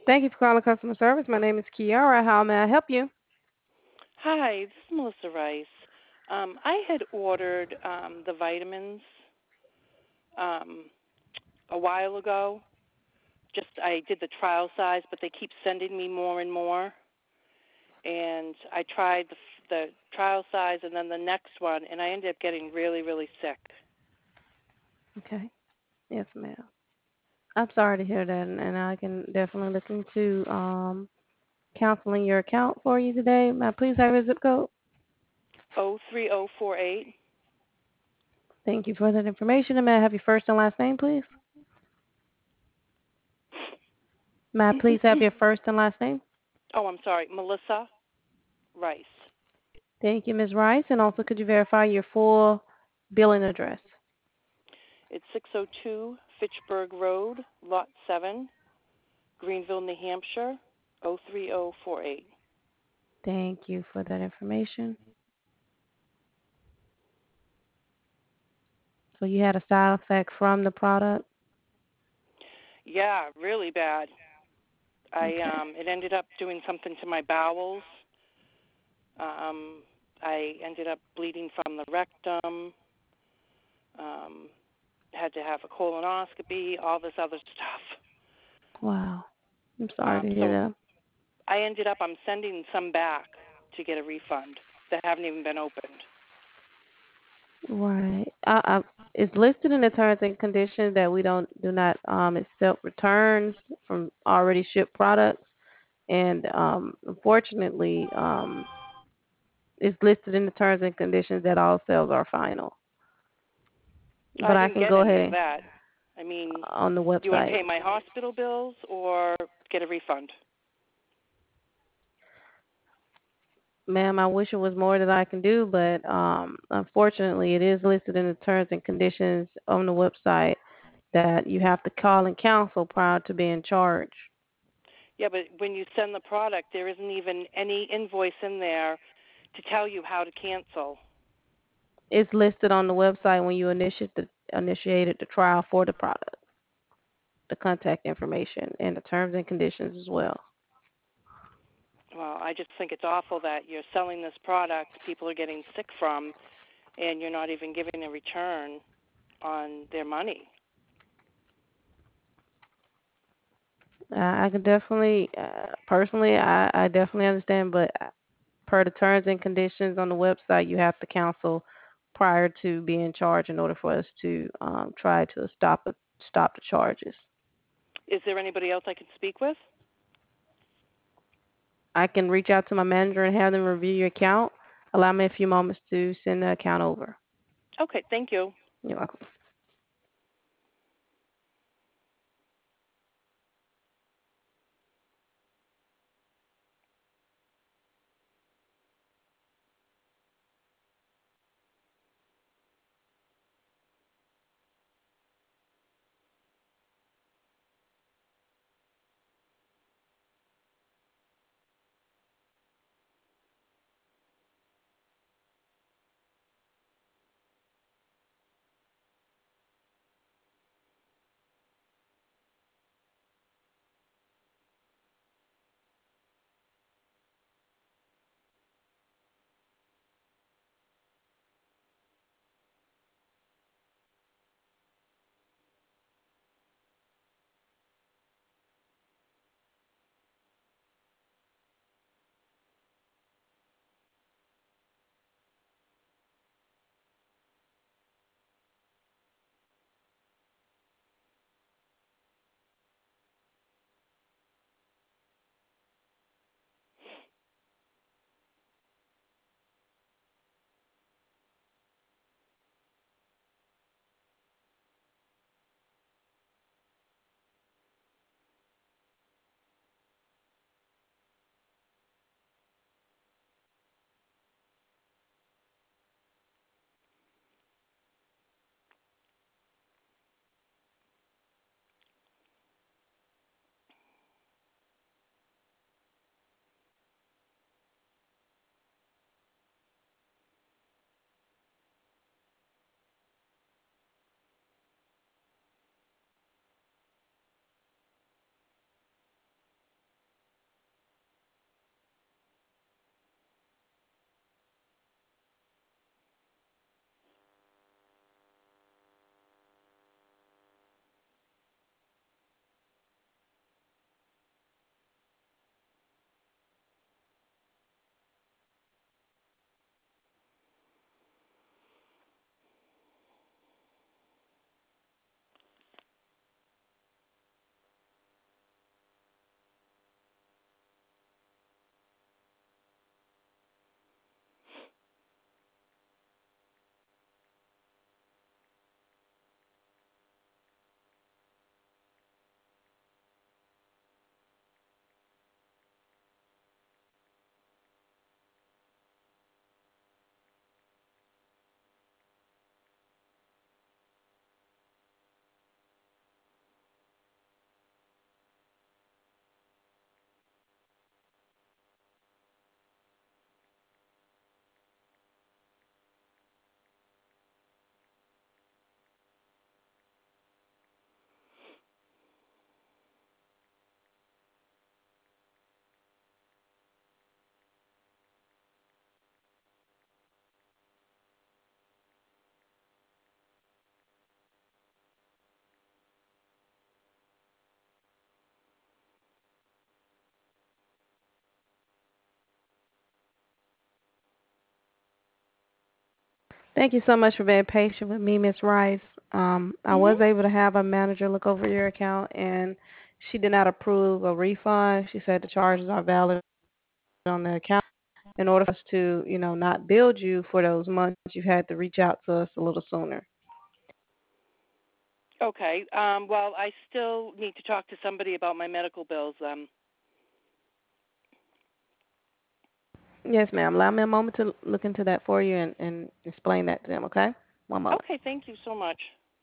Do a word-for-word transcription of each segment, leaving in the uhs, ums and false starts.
Thank you for calling customer service. My name is Kiara. How may I help you? Hi, this is Melissa Rice. Um, I had ordered um, the vitamins um, a while ago. Just I did the trial size, but they keep sending me more and more. And I tried the, the trial size and then the next one, and I ended up getting really, really sick. Okay. Yes, ma'am. I'm sorry to hear that, and, and I can definitely look into um, counseling your account for you today. May I please have your zip code? Oh three oh four eight. Thank you for that information. And may I have your first and last name, please? May I please have your first and last name? Oh, I'm sorry, Melissa Rice. Thank you, Miz Rice. And also, could you verify your full billing address? It's six oh two Fitchburg Road, Lot seven, Greenville, New Hampshire, oh three oh four eight. Thank you for that information. So you had a side effect from the product? Yeah, really bad. I Okay. um it ended up doing something to my bowels. Um I ended up bleeding from the rectum. Um had to have a colonoscopy, all this other stuff. Wow. I'm sorry Um to hear so that. I ended up I'm sending some back to get a refund that haven't even been opened. Right. I, I, it's listed in the terms and conditions that we don't do not um, accept returns from already shipped products, and um, unfortunately, um, it's listed in the terms and conditions that all sales are final. But I I didn't can get go any ahead of and that. I mean, on the do you want to website. pay my hospital bills or get a refund? Ma'am, I wish it was more that I can do, but um, unfortunately, it is listed in the terms and conditions on the website that you have to call and cancel prior to being charged. Yeah, but when you send the product, there isn't even any invoice in there to tell you how to cancel. It's listed on the website when you initiate the, initiated the trial for the product, the contact information, and the terms and conditions as well. Well, I just think it's awful that you're selling this product people are getting sick from, and you're not even giving a return on their money. Uh, I can definitely, uh, personally, I, I definitely understand, but per the terms and conditions on the website, you have to cancel prior to being charged in order for us to um, try to stop it, stop the charges. Is there anybody else I could speak with? I can reach out to my manager and have them review your account. Allow me a few moments to send the account over. Okay, thank you. You're welcome. Thank you so much for being patient with me, Miss Rice. Um, I Mhm. was able to have a manager look over your account, and she did not approve a refund. She said the charges are valid on the account. In order for us to, you know, not build you for those months, you've had to reach out to us a little sooner. Okay. Um, well, I still need to talk to somebody about my medical bills. Um, Yes, ma'am. Allow me a moment to look into that for you and, and explain that to them, okay? One moment. okay. Thank you so much.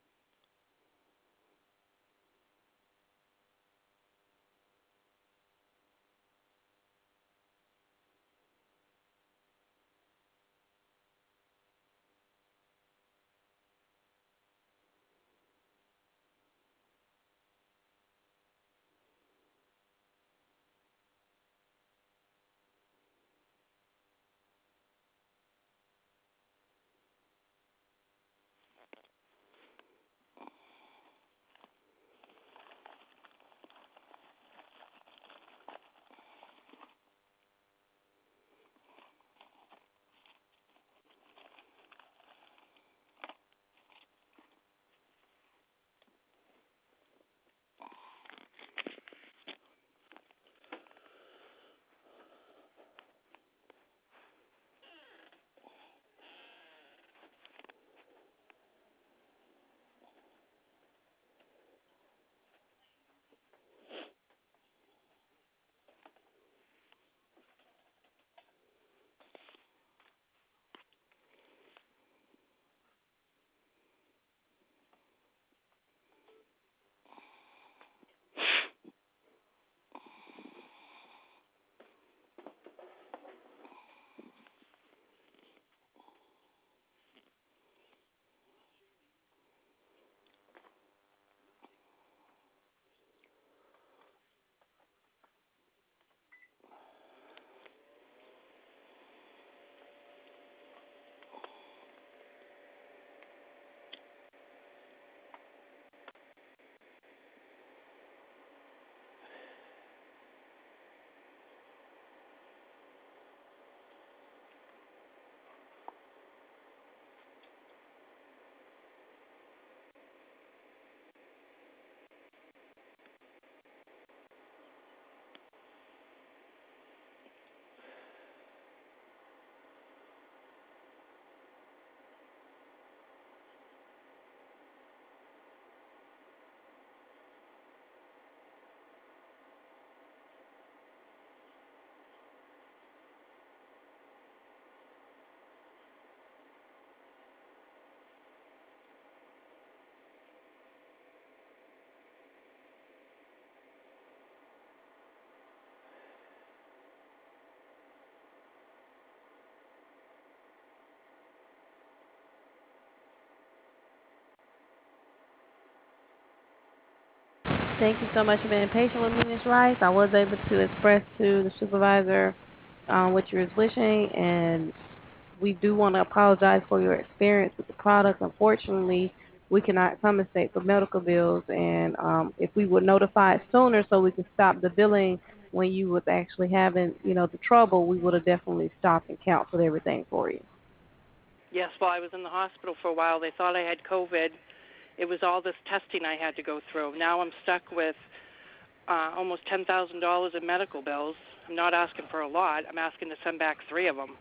Thank you so much for being patient with me, Miss Rice. I was able to express to the supervisor um, what you was wishing, and we do want to apologize for your experience with the product. Unfortunately, we cannot compensate for medical bills, and um, if we were notified sooner so we could stop the billing when you was actually having, you know, the trouble, we would have definitely stopped and canceled everything for you. Yes. While I was in the hospital for a while, they thought I had COVID. It was all this testing I had to go through. Now I'm stuck with uh, almost ten thousand dollars in medical bills. I'm not asking for a lot. I'm asking to send back three of them.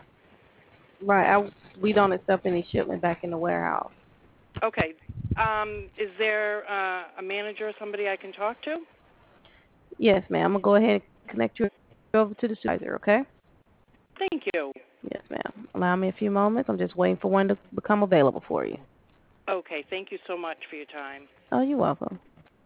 Right. I, we don't accept any shipment back in the warehouse. Okay. Um, is there uh, a manager or somebody I can talk to? Yes, ma'am. I'm gonna go ahead and connect you over to the supervisor, okay? Thank you. Yes, ma'am. Allow me a few moments. I'm just waiting for one to become available for you. Okay. Thank you so much for your time. Oh, you're welcome.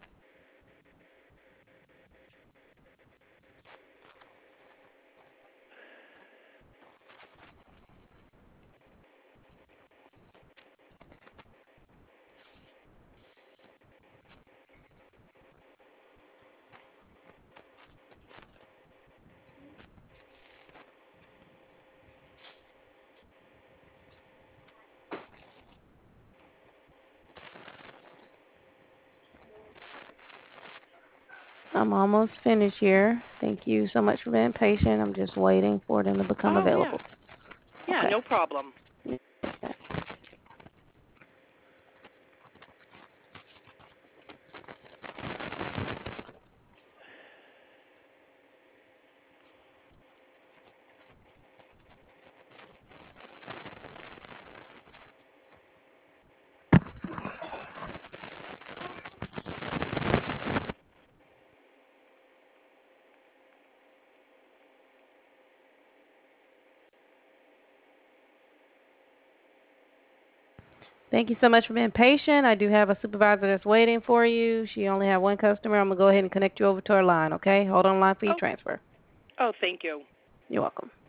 I'm almost finished here. Thank you so much for being patient. I'm just waiting for them to become Oh, yeah. available. Yeah, Okay. no problem. Yes, ma'am. Thank you so much for being patient. I do have a supervisor that's waiting for you. She only had one customer. I'm going to go ahead and connect you over to her line, okay? Hold on the line for your Oh, transfer. oh, thank you. You're welcome.